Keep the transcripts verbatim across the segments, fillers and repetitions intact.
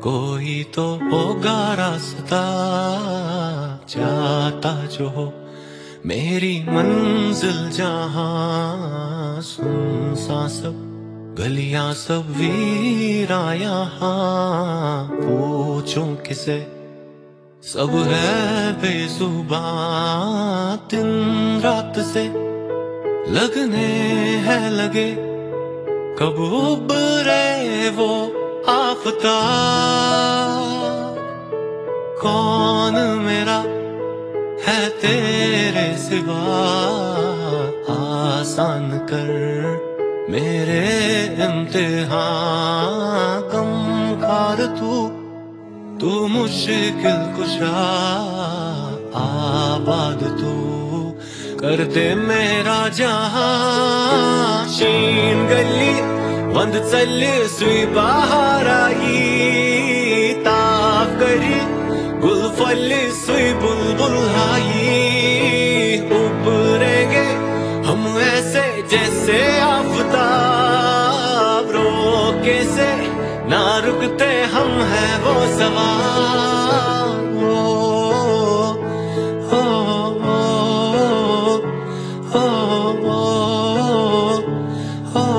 कोई तो होगा रास्ता जाता जो हो मेरी मंजिल जहां। सुनसान सब गलियां सब वीरा यहाँ, पूछूं किसे सब है बेजुबान। दिन रात से लगने हैं लगे, कब उबरे वो आफताब। कौन मेरा है तेरे सिवा, आसान कर मेरे इम्तिहान। कम खार तू तू मुश्किल कुशा, आबाद तू कर दे मेरा जहां। शीन गली बंद चल सुई बाहर आई, ताफ करी गुल फल सुई बुलबुल आई। उभरेंगे हम ऐसे जैसे आफताब, रोके से ना रुकते हम हैं वो सवार। ओ, ओ, ओ, ओ, ओ, ओ, ओ,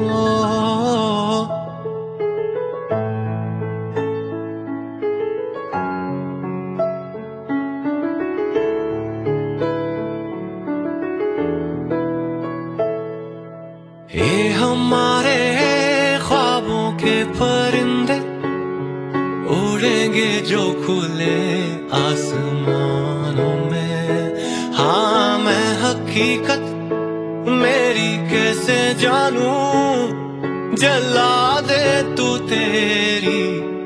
ये हमारे ख्वाबों के परिंदे उड़ेंगे जो खुले आसमानों में। हाँ मैं हकीकत मेरी कैसे जानूं, जला दे तू तेरी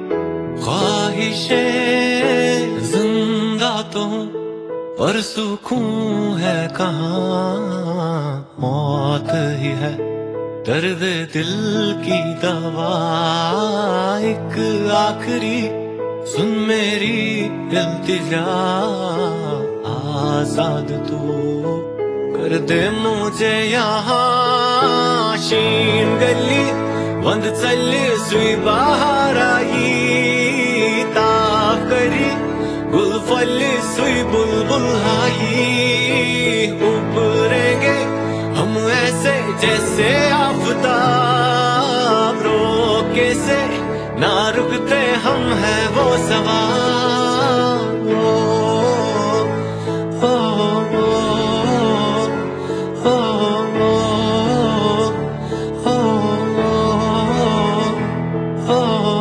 ख्वाहिशें। जिंदा तो हूँ पर सुकून है कहाँ, मौत ही है दर्द दिल की दवा। एक आखिरी सुन मेरी इल्तिजा, आजाद तू कर दे मुझे यहाँ। शीन गली बंद चल सुई बाहर आई, ताफ करी गुल फल सुई बुलबुल आई। उभरेंगे हम ऐसे जैसे आफताब, रोके से ना रुकते हम हैं वो सवार। ओ, ओ, ओ, ओ, ओ, ओ, ओ, ओ, ओ,